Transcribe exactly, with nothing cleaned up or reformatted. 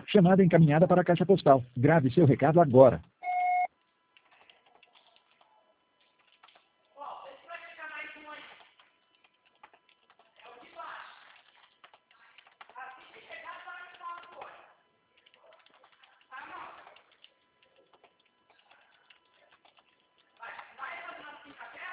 Chamada encaminhada para a caixa postal. Grave seu recado agora.